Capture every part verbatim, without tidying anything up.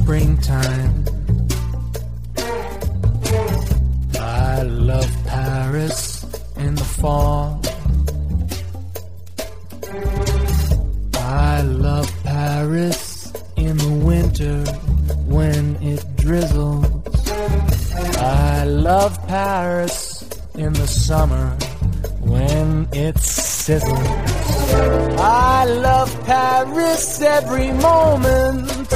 springtime. I love Paris in the fall. I love Paris in the winter when it drizzles. I love Paris in the summer when it sizzles. I love Paris every moment,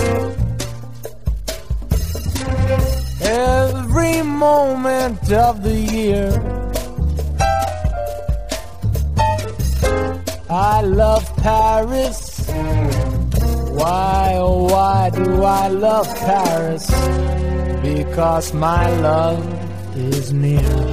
every moment of the year. I love Paris. Why, oh why do I love Paris? Because my love is near.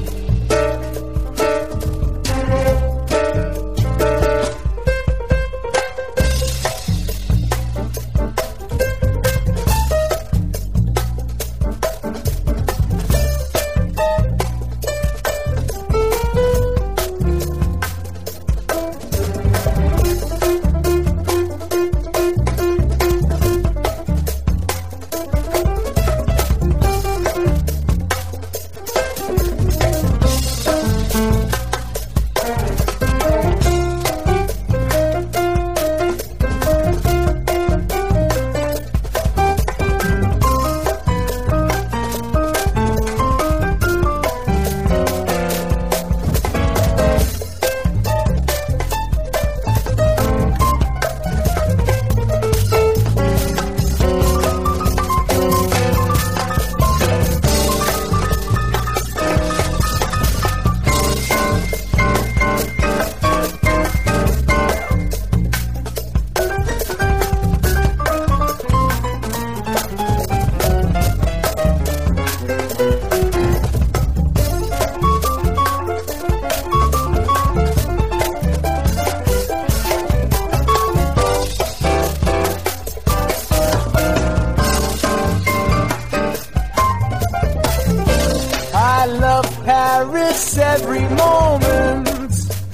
I love Paris every moment,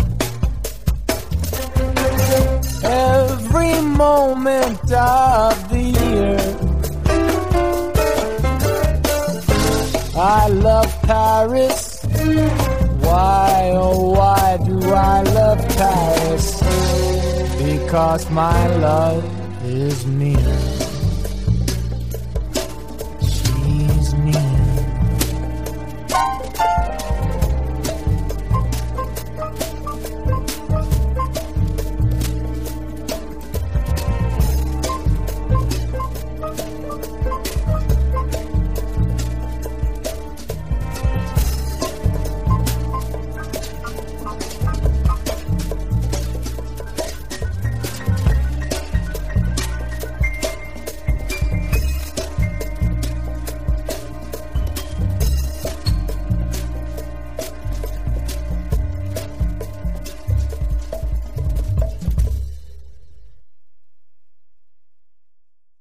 every moment of the year. I love Paris. Why, oh why do I love Paris? Because my love is near.